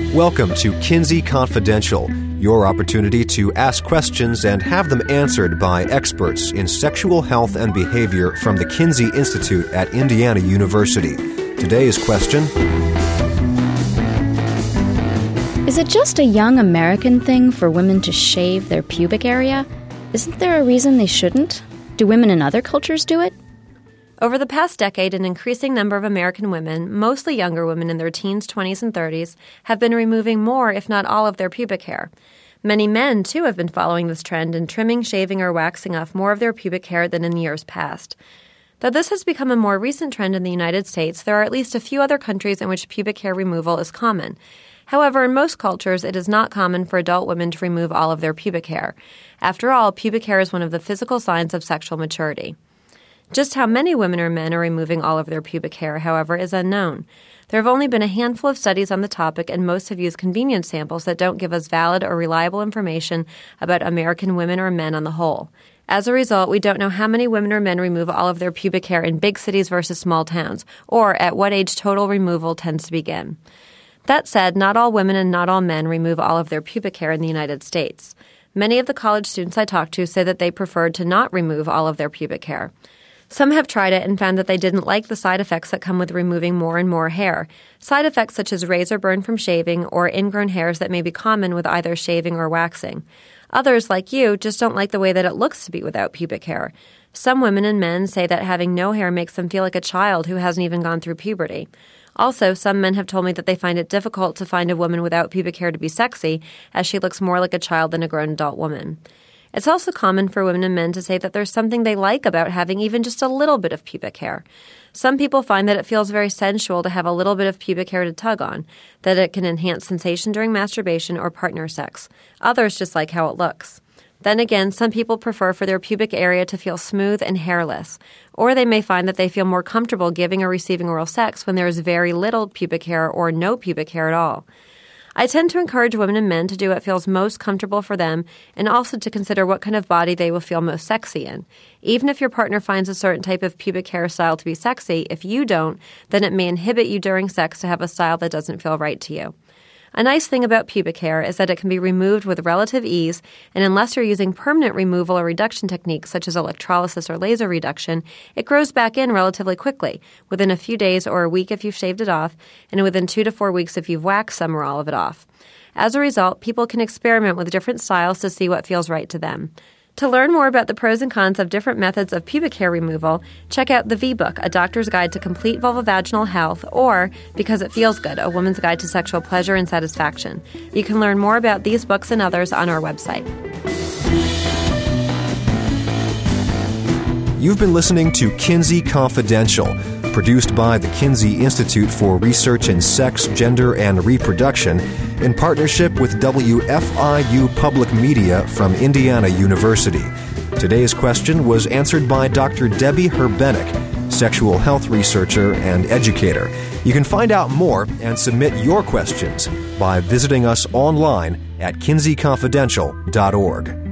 Welcome to Kinsey Confidential, your opportunity to ask questions and have them answered by experts in sexual health and behavior from the Kinsey Institute at Indiana University. Today's question: is it just a young American thing for women to shave their pubic area? Isn't there a reason they shouldn't? Do women in other cultures do it? Over the past decade, an increasing number of American women, mostly younger women in their teens, 20s, and 30s, have been removing more, if not all, of their pubic hair. Many men, too, have been following this trend and trimming, shaving, or waxing off more of their pubic hair than in years past. Though this has become a more recent trend in the United States, there are at least a few other countries in which pubic hair removal is common. However, in most cultures, it is not common for adult women to remove all of their pubic hair. After all, pubic hair is one of the physical signs of sexual maturity. Just how many women or men are removing all of their pubic hair, however, is unknown. There have only been a handful of studies on the topic, and most have used convenience samples that don't give us valid or reliable information about American women or men on the whole. As a result, we don't know how many women or men remove all of their pubic hair in big cities versus small towns, or at what age total removal tends to begin. That said, not all women and not all men remove all of their pubic hair in the United States. Many of the college students I talked to say that they preferred to not remove all of their pubic hair. Some have tried it and found that they didn't like the side effects that come with removing more and more hair, side effects such as razor burn from shaving or ingrown hairs that may be common with either shaving or waxing. Others, like you, just don't like the way that it looks to be without pubic hair. Some women and men say that having no hair makes them feel like a child who hasn't even gone through puberty. Also, some men have told me that they find it difficult to find a woman without pubic hair to be sexy, as she looks more like a child than a grown adult woman. It's also common for women and men to say that there's something they like about having even just a little bit of pubic hair. Some people find that it feels very sensual to have a little bit of pubic hair to tug on, that it can enhance sensation during masturbation or partner sex. Others just like how it looks. Then again, some people prefer for their pubic area to feel smooth and hairless, or they may find that they feel more comfortable giving or receiving oral sex when there is very little pubic hair or no pubic hair at all. I tend to encourage women and men to do what feels most comfortable for them and also to consider what kind of body they will feel most sexy in. Even if your partner finds a certain type of pubic hairstyle to be sexy, if you don't, then it may inhibit you during sex to have a style that doesn't feel right to you. A nice thing about pubic hair is that it can be removed with relative ease, and unless you're using permanent removal or reduction techniques such as electrolysis or laser reduction, it grows back in relatively quickly, within a few days or a week if you've shaved it off, and within 2 to 4 weeks if you've waxed some or all of it off. As a result, people can experiment with different styles to see what feels right to them. To learn more about the pros and cons of different methods of pubic hair removal, check out the V-Book, A Doctor's Guide to Complete Vulvovaginal Health, or Because It Feels Good, A Woman's Guide to Sexual Pleasure and Satisfaction. You can learn more about these books and others on our website. You've been listening to Kinsey Confidential, produced by the Kinsey Institute for Research in Sex, Gender, and Reproduction in partnership with WFIU Public Media from Indiana University. Today's question was answered by Dr. Debbie Herbenek, sexual health researcher and educator. You can find out more and submit your questions by visiting us online at kinseyconfidential.org.